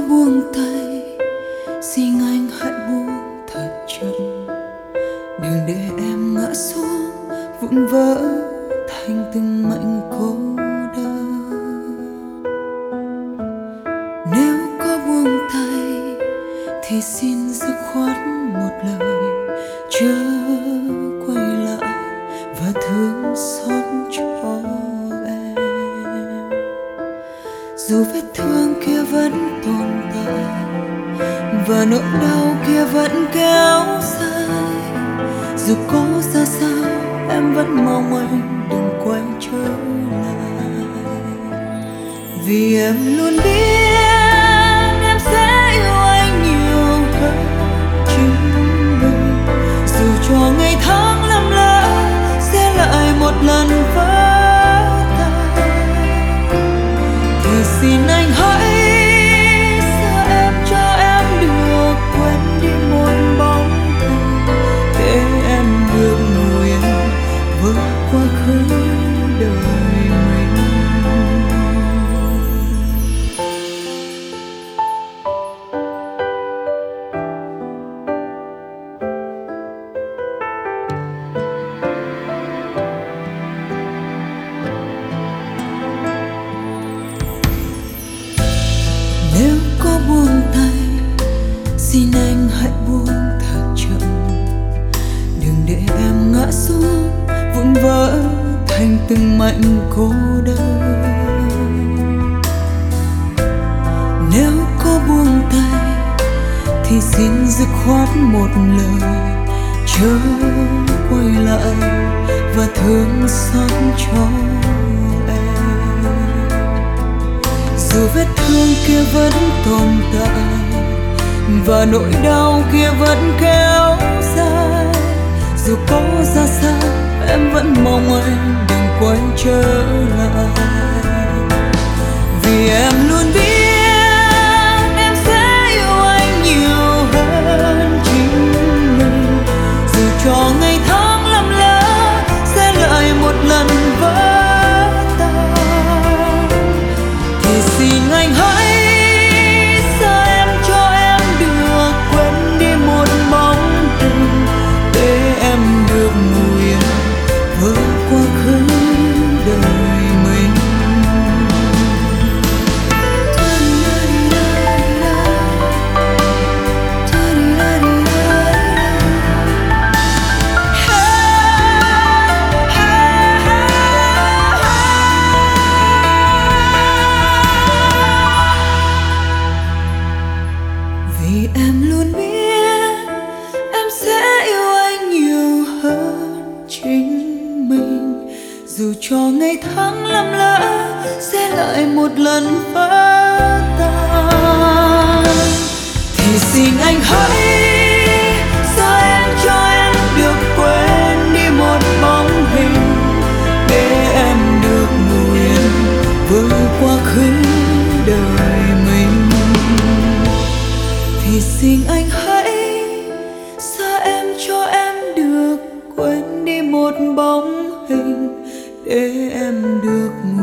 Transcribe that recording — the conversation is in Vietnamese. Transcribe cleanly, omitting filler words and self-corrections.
buông tay, xin anh hãy buông thật chậm. Đừng để em ngã xuống vụn vỡ thành từng mảnh cô đơn. Nếu có buông tay thì xin dứt khoát một lời, chớ quay lại và thương xót cho em. Dù vết thương kia vẫn tồn tại và nỗi đau kia vẫn kéo dài, dù có ra sao em vẫn mong anh đừng quay trở lại. Vì em luôn biết em sẽ yêu anh nhiều hơn chính mình, dù cho ngày tháng lầm lỡ sẽ lại một lần vỡ tan. Thì xin anh hãy xa em, cho em được quên đi một bóng hình, để em được ngồi yên với quá khứ đời mình. Nếu có buông tay, xin anh hãy buông thật chậm. Đừng để em ngã xuống vụn vỡ thành từng mảnh cô đơn. Nếu có buông tay thì xin dứt khoát một lời, chớ quay lại và thương xót cho em. Dù vết thương kia vẫn tồn tại và nỗi đau kia vẫn kéo dài, dù có ra sao em vẫn mong anh đừng quay trở lại. Vì em luôn biết em sẽ yêu anh nhiều hơn chính mình, dù cho ngày tháng lầm lỡ sẽ lại một lần vỡ tan. Thì xin anh hãy xa em, cho em được quên đi một bóng hình, để em được ngồi yên với quá khứ đời mình. Vì em luôn biết em sẽ yêu anh nhiều hơn chính mình, dù cho ngày tháng lầm lỡ sẽ lại một lần vỡ tan. Thì xin anh hãy xa em, cho em được quên đi một bóng hình, để em được ngồi yên với quá khứ đời mình. Thì xin anh hãy xa em, cho em được quên đi một bóng hình, để em được